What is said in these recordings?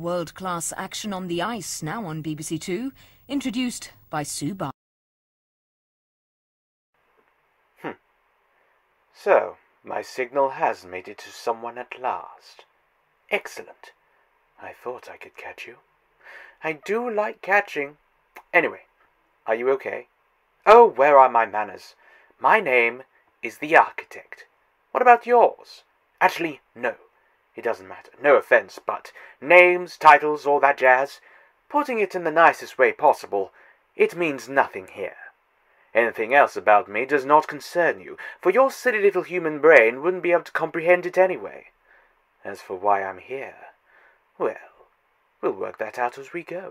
World-class action on the ice, now on BBC Two, introduced by Sue Bar. So, my signal has made it to someone at last. Excellent. I thought I could catch you. I do like catching. Anyway, are you okay? Oh, where are my manners? My name is the Architect. What about yours? Actually, no. It doesn't matter. No offense, but names, titles, all that jazz, putting it in the nicest way possible, it means nothing here. Anything else about me does not concern you, for your silly little human brain wouldn't be able to comprehend it anyway. As for why I'm here, well, we'll work that out as we go.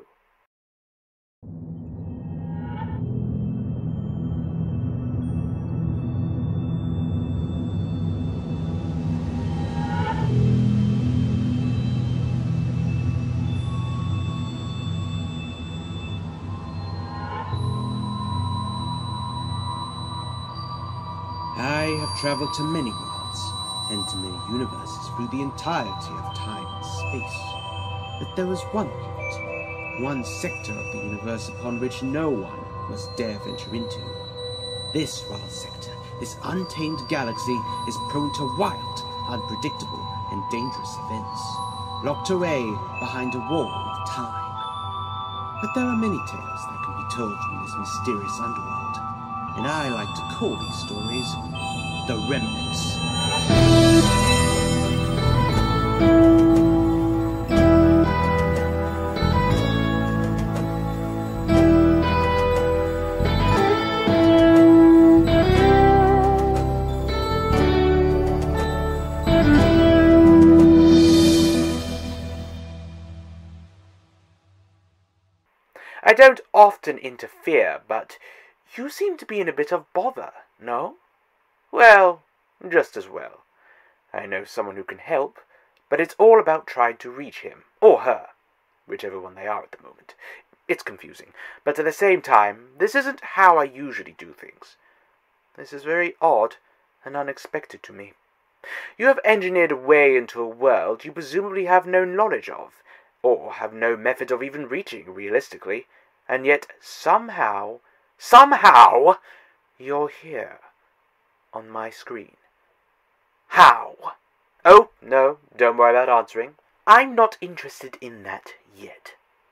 I have travelled to many worlds, and to many universes through the entirety of time and space. But there is one unit, one sector of the universe upon which no one must dare venture into. This wild sector, this untamed galaxy, is prone to wild, unpredictable, and dangerous events, locked away behind a wall of time. But there are many tales that can be told from this mysterious underworld, and I like to call these stories The Remnants. I don't often interfere, but you seem to be in a bit of bother, no? Well, just as well. I know someone who can help, but it's all about trying to reach him, or her, whichever one they are at the moment. It's confusing, but at the same time, this isn't how I usually do things. This is very odd and unexpected to me. You have engineered a way into a world you presumably have no knowledge of, or have no method of even reaching realistically, and yet somehow, you're here, on my screen. How? Oh, no, don't worry about answering. I'm not interested in that yet.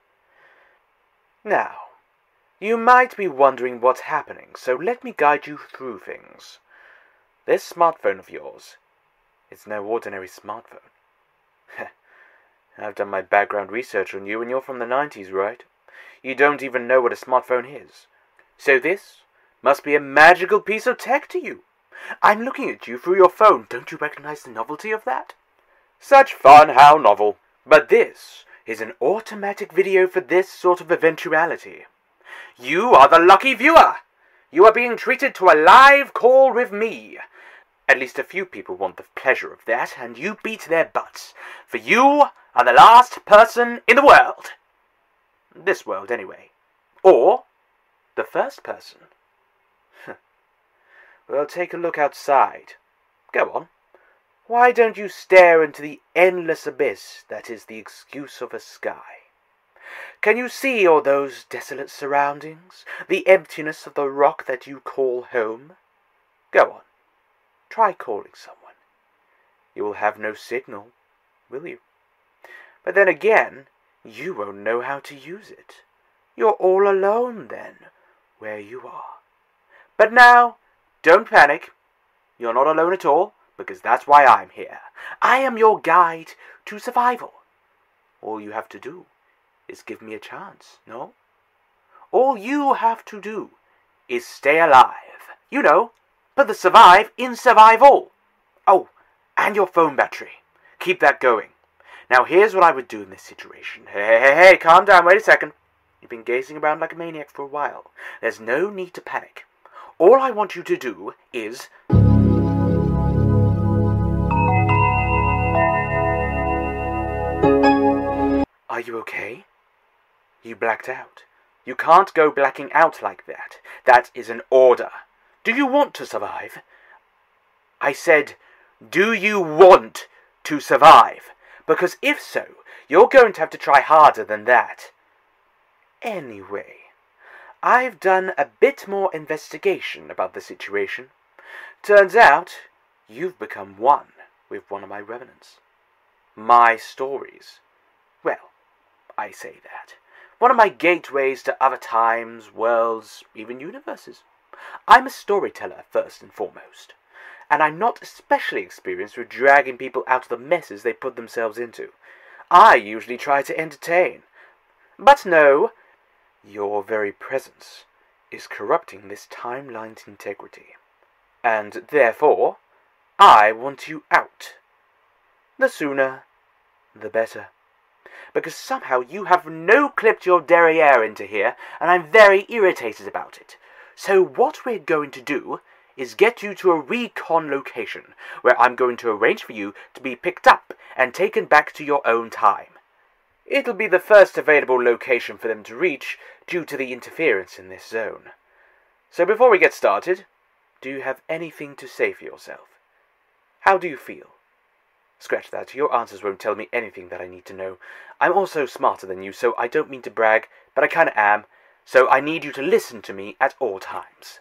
Now, you might be wondering what's happening, so let me guide you through things. This smartphone of yours, it's no ordinary smartphone. I've done my background research on you, and you're from the 90s, right? You don't even know what a smartphone is. So this must be a magical piece of tech to you. I'm looking at you through your phone. Don't you recognize the novelty of that? Such fun, how novel. But this is an automatic video for this sort of eventuality. You are the lucky viewer. You are being treated to a live call with me. At least a few people want the pleasure of that, and you beat their butts. For you are the last person in the world. This world, anyway. Or the first person. Well, take a look outside. Go on. Why don't you stare into the endless abyss that is the excuse of a sky? Can you see all those desolate surroundings? The emptiness of the rock that you call home? Go on. Try calling someone. You will have no signal, will you? But then again, you won't know how to use it. You're all alone then, where you are. But now, don't panic. You're not alone at all, because that's why I'm here. I am your guide to survival. All you have to do is give me a chance, no? All you have to do is stay alive. You know, put the survive in survival. Oh, and your phone battery. Keep that going. Now here's what I would do in this situation. Hey, calm down, wait a second. You've been gazing around like a maniac for a while. There's no need to panic. All I want you to do is... Are you okay? You blacked out. You can't go blacking out like that. That is an order. Do you want to survive? I said, do you want to survive? Because if so, you're going to have to try harder than that. Anyway, I've done a bit more investigation about the situation. Turns out, you've become one with one of my revenants. My stories. Well, I say that. One of my gateways to other times, worlds, even universes. I'm a storyteller first and foremost, and I'm not especially experienced with dragging people out of the messes they put themselves into. I usually try to entertain. But no, your very presence is corrupting this timeline's integrity. And therefore, I want you out. The sooner, the better. Because somehow you have no-clipped your derriere into here, and I'm very irritated about it. So what we're going to do is get you to a recon location, where I'm going to arrange for you to be picked up and taken back to your own time. It'll be the first available location for them to reach due to the interference in this zone. So before we get started, do you have anything to say for yourself? How do you feel? Scratch that, your answers won't tell me anything that I need to know. I'm also smarter than you, so I don't mean to brag, but I kinda am, so I need you to listen to me at all times.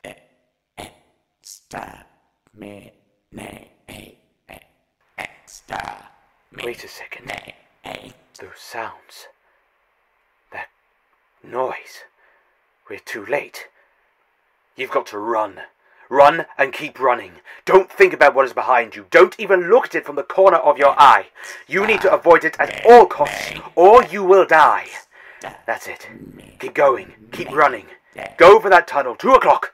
Wait a second. Those sounds. That noise. We're too late. You've got to run. Run and keep running. Don't think about what is behind you. Don't even look at it from the corner of your eye. You need to avoid it at all costs, or you will die. That's it. Keep going. Keep running. Go for that tunnel. 2 o'clock.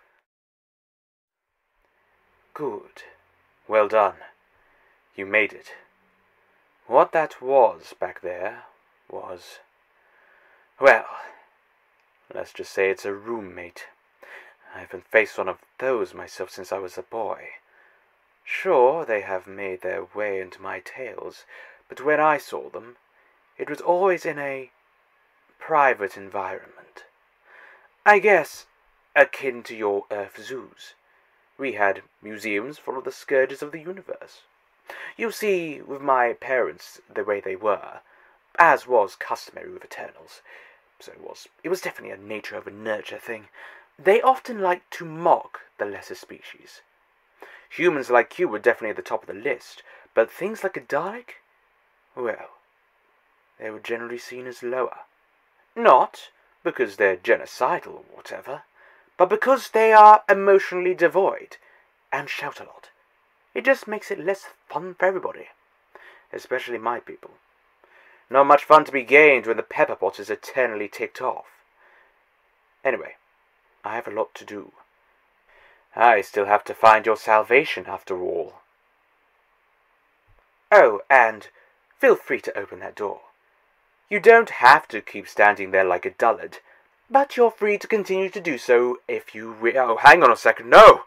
Good. Well done. You made it. What that was back there was... well, let's just say it's a roommate. I haven't faced one of those myself since I was a boy. Sure, they have made their way into my tales, but when I saw them, it was always in a private environment. I guess akin to your Earth zoos. We had museums full of the scourges of the universe. You see, with my parents the way they were, as was customary with Eternals, so it was definitely a nature over nurture thing. They often liked to mock the lesser species. Humans like you were definitely at the top of the list, but things like a Dalek? Well, they were generally seen as lower. Not because they're genocidal or whatever, but because they are emotionally devoid and shout a lot. It just makes it less fun for everybody, especially my people. Not much fun to be gained when the pepper pot is eternally ticked off. Anyway, I have a lot to do. I still have to find your salvation after all. Oh, and feel free to open that door. You don't have to keep standing there like a dullard, but you're free to continue to do so if you oh, hang on a second, no!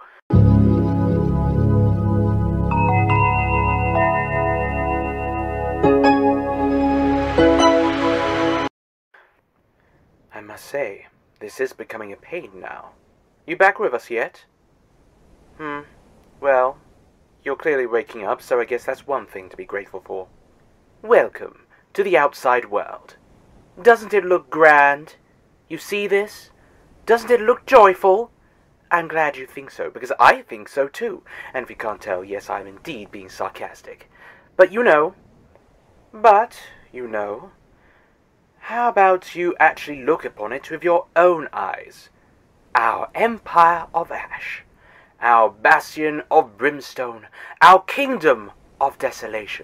I must say, this is becoming a pain now. You back with us yet? Well, you're clearly waking up, so I guess that's one thing to be grateful for. Welcome to the outside world. Doesn't it look grand? You see this? Doesn't it look joyful? I'm glad you think so, because I think so too. And if you can't tell, yes, I'm indeed being sarcastic. But you know, how about you actually look upon it with your own eyes? Our Empire of Ash, our Bastion of Brimstone, our Kingdom of Desolation.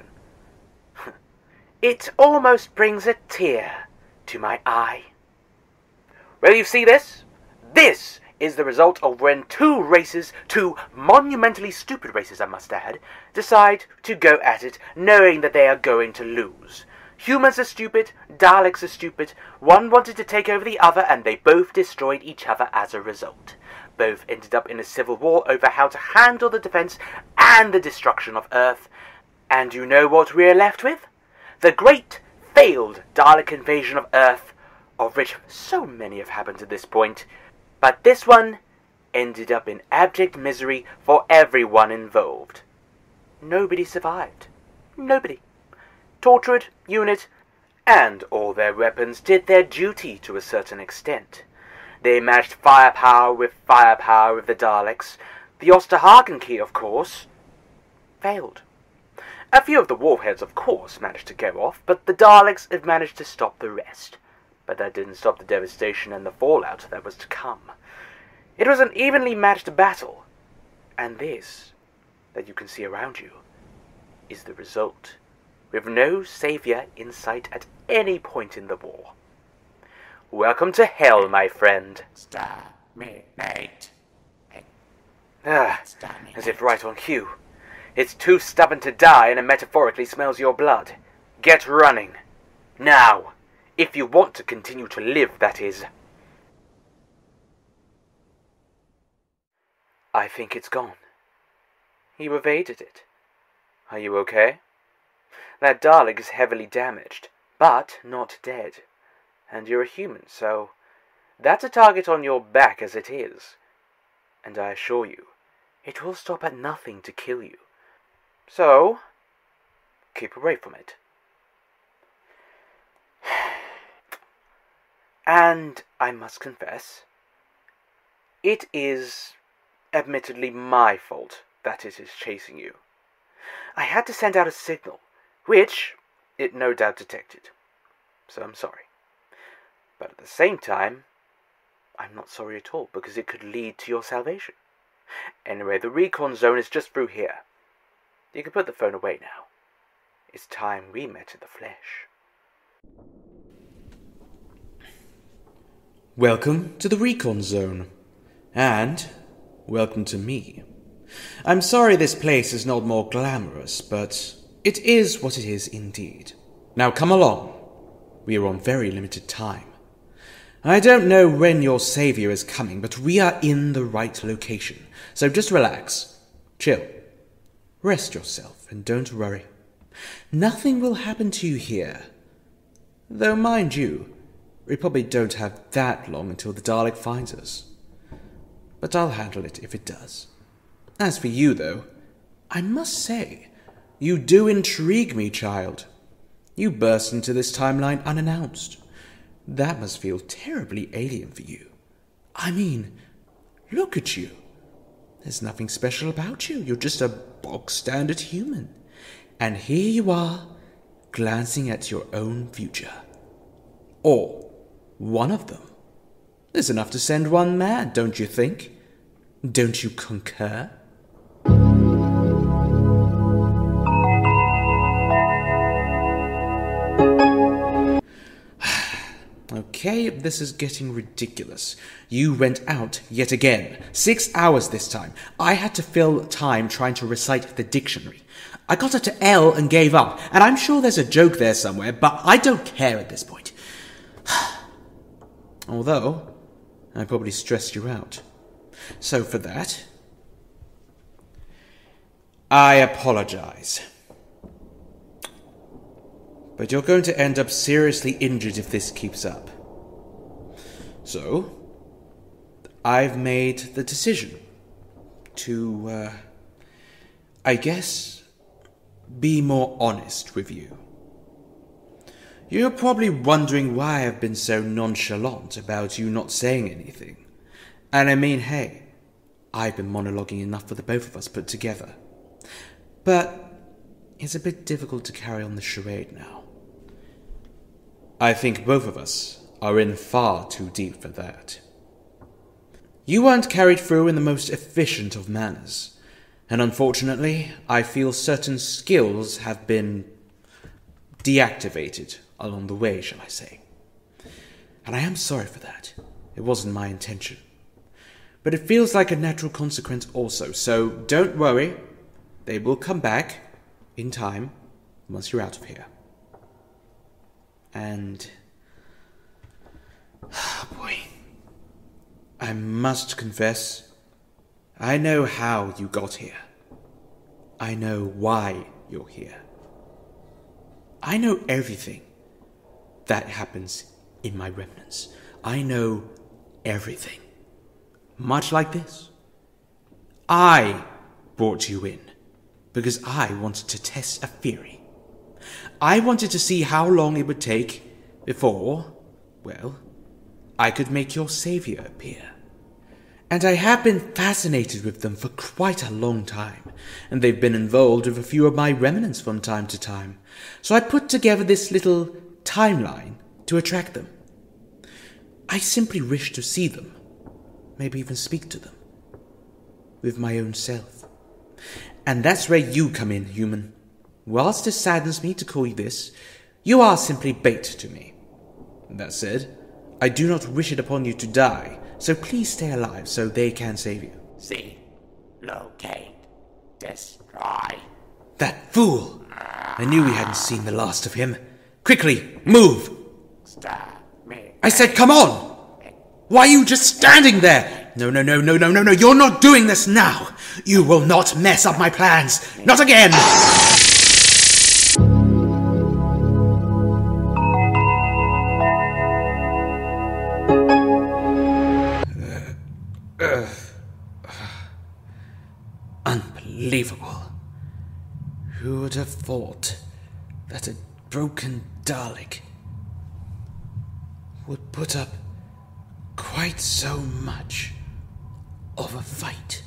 It almost brings a tear to my eye. Well, you see this? This is the result of when two monumentally stupid races, I must add, decide to go at it knowing that they are going to lose. Humans are stupid, Daleks are stupid, one wanted to take over the other and they both destroyed each other as a result. Both ended up in a civil war over how to handle the defense and the destruction of Earth. And you know what we're left with? The great failed Dalek invasion of Earth, of which so many have happened to this point. But this one ended up in abject misery for everyone involved. Nobody survived. Nobody. Tortured unit and all their weapons did their duty to a certain extent. They matched firepower with the Daleks. The Osterhagen key, of course, failed. A few of the warheads, of course, managed to go off, but the Daleks had managed to stop the rest. But that didn't stop the devastation and the fallout that was to come. It was an evenly matched battle, and this, that you can see around you, is the result, with no savior in sight at any point in the war. Welcome to hell, my friend. Exterminate. As if right on cue. It's too stubborn to die, and it metaphorically smells your blood. Get running. Now. If you want to continue to live, that is. I think it's gone. You evaded it. Are you okay? That Dalek is heavily damaged, but not dead. And you're a human, so that's a target on your back as it is. And I assure you, it will stop at nothing to kill you. So, keep away from it. And I must confess, it is admittedly my fault that it is chasing you. I had to send out a signal, which it no doubt detected. So I'm sorry. But at the same time, I'm not sorry at all, because it could lead to your salvation. Anyway, the recon zone is just through here. You can put the phone away now. It's time we met in the flesh. Welcome to the Recon Zone. And welcome to me. I'm sorry this place is not more glamorous, but it is what it is indeed. Now come along. We are on very limited time. I don't know when your savior is coming, but we are in the right location. So just relax. Chill. Rest yourself and don't worry. Nothing will happen to you here. Though, mind you, we probably don't have that long until the Dalek finds us. But I'll handle it if it does. As for you, though, I must say, you do intrigue me, child. You burst into this timeline unannounced. That must feel terribly alien for you. I mean, look at you. There's nothing special about you. You're just a bog-standard human. And here you are, glancing at your own future. Or one of them. There's enough to send one mad, don't you think? Don't you concur? Okay, this is getting ridiculous. You went out yet again. 6 hours this time. I had to fill time trying to recite the dictionary. I got up to L and gave up, and I'm sure there's a joke there somewhere, but I don't care at this point. Although, I probably stressed you out. So for that, I apologize. But you're going to end up seriously injured if this keeps up. So, I've made the decision to, I guess, be more honest with you. You're probably wondering why I've been so nonchalant about you not saying anything. And I mean, hey, I've been monologuing enough for the both of us put together. But it's a bit difficult to carry on the charade now. I think both of us are in far too deep for that. You weren't carried through in the most efficient of manners, and unfortunately, I feel certain skills have been deactivated along the way, shall I say. And I am sorry for that. It wasn't my intention. But it feels like a natural consequence also, so don't worry. They will come back in time once you're out of here. And boy, I must confess, I know how you got here. I know why you're here. I know everything that happens in my remnants. I know everything. Much like this. I brought you in because I wanted to test a theory. I wanted to see how long it would take before, well, I could make your savior appear. And I have been fascinated with them for quite a long time, and they've been involved with a few of my remnants from time to time, so I put together this little timeline to attract them. I simply wish to see them, maybe even speak to them, with my own self. And that's where you come in, human. Whilst it saddens me to call you this, you are simply bait to me. That said, I do not wish it upon you to die, so please stay alive so they can save you. See, locate, destroy. That fool! I knew we hadn't seen the last of him. Quickly, move! I said come on! Why are you just standing there? No, you're not doing this now! You will not mess up my plans! Not again! Unbelievable. Who would have thought that a broken Dalek would put up quite so much of a fight?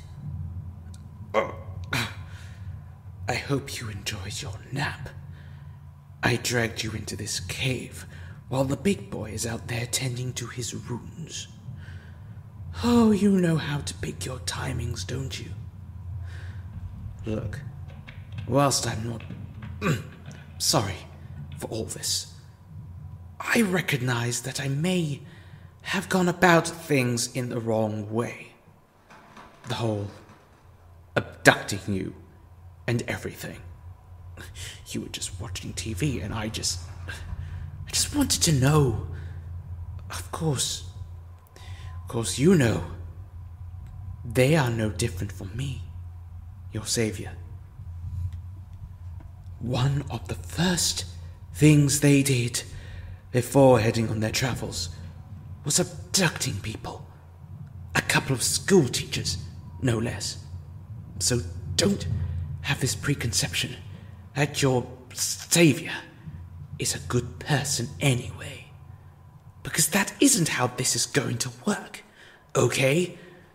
I hope you enjoyed your nap. I dragged you into this cave while the big boy is out there tending to his wounds. Oh, you know how to pick your timings, don't you? Look, whilst I'm not sorry for all this, I recognize that I may have gone about things in the wrong way. The whole abducting you and everything. You were just watching TV and I just wanted to know. Of course, you know, they are no different from me, your savior. One of the first things they did before heading on their travels was abducting people. A couple of school teachers, no less. So don't have this preconception that your savior is a good person anyway. Because that isn't how this is going to work. Okay?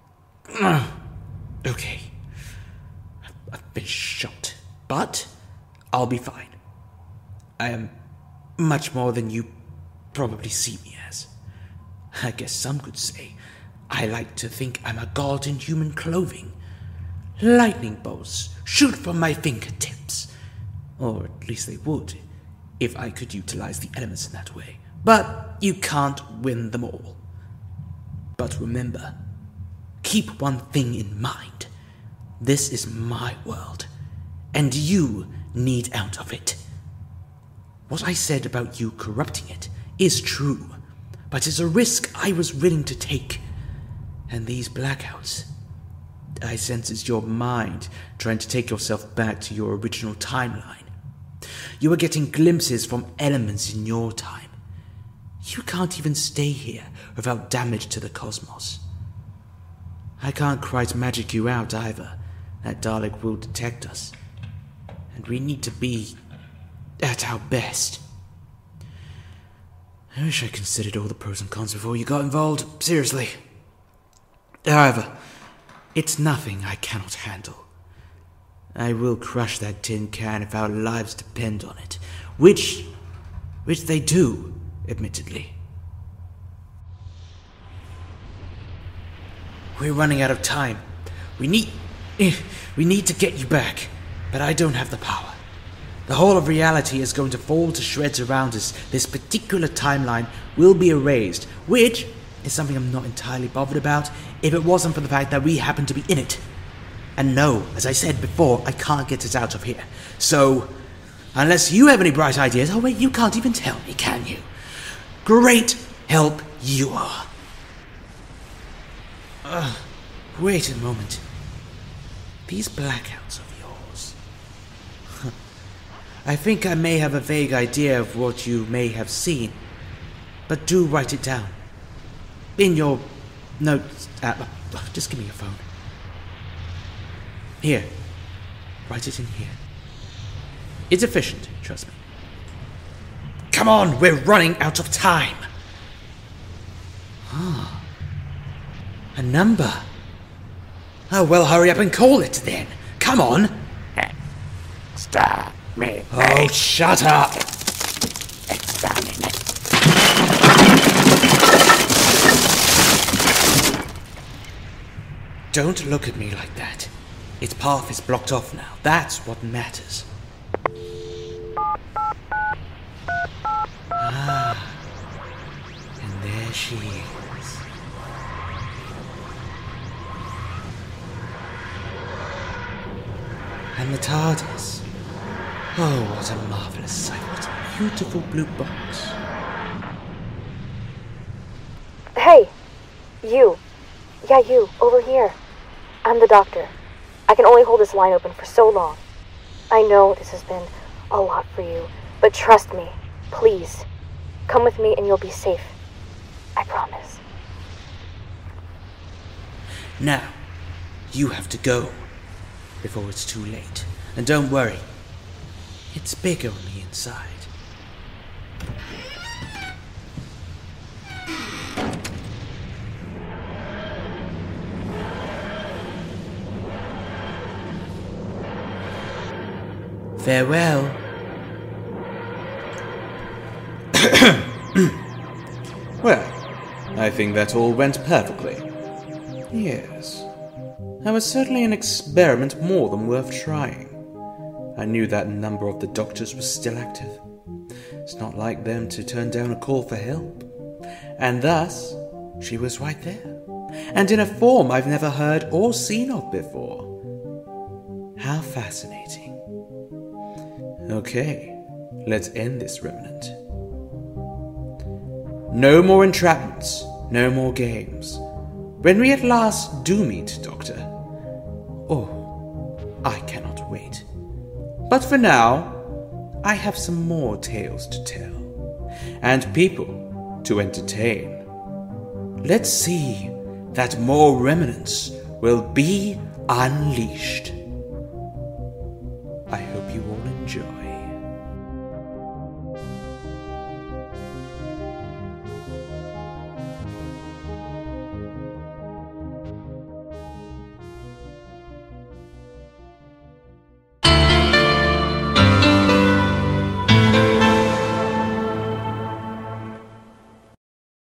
Okay. I've been shot, but I'll be fine. I am much more than you probably see me as. I guess some could say I like to think I'm a god in human clothing. Lightning bolts shoot from my fingertips. Or at least they would, if I could utilize the elements in that way. But you can't win them all. But remember, keep one thing in mind. This is my world, and you need out of it. What I said about you corrupting it is true, but it's a risk I was willing to take. And these blackouts, I sense it's your mind trying to take yourself back to your original timeline. You are getting glimpses from elements in your time. You can't even stay here without damage to the cosmos. I can't quite magic you out either. That Dalek will detect us. And we need to be at our best. I wish I considered all the pros and cons before you got involved. Seriously. However, it's nothing I cannot handle. I will crush that tin can if our lives depend on it. Which they do, admittedly. We're running out of time. We need to get you back, but I don't have the power. The whole of reality is going to fall to shreds around us. This particular timeline will be erased, which is something I'm not entirely bothered about if it wasn't for the fact that we happen to be in it. And no, as I said before, I can't get us out of here. So, unless you have any bright ideas, oh wait, you can't even tell me, can you? Great help you are. Wait a moment. These blackouts of yours. I think I may have a vague idea of what you may have seen, but do write it down. In your notes. Just give me your phone. Here. Write it in here. It's efficient, trust me. Come on, we're running out of time. A number. Oh, well, hurry up and call it then. Come on. Exterminate. Oh, shut up. Exterminate. Don't look at me like that. Its path is blocked off now. That's what matters. And there she is. And the TARDIS. Oh, what a marvelous sight. What a beautiful blue box. Hey! You. Yeah, you. Over here. I'm the doctor. I can only hold this line open for so long. I know this has been a lot for you, but trust me. Please. Come with me and you'll be safe. I promise. Now, you have to go before it's too late. And don't worry, it's bigger on the inside. Farewell. Well, I think that all went perfectly. Yes. That was certainly an experiment more than worth trying. I knew that a number of the doctors was still active. It's not like them to turn down a call for help. And thus, she was right there. And in a form I've never heard or seen of before. How fascinating. Okay, let's end this remnant. No more entrapments, no more games. When we at last do meet, Doctor. Oh, I cannot wait. But for now, I have some more tales to tell, and people to entertain. Let's see that more remnants will be unleashed. I hope you all enjoy.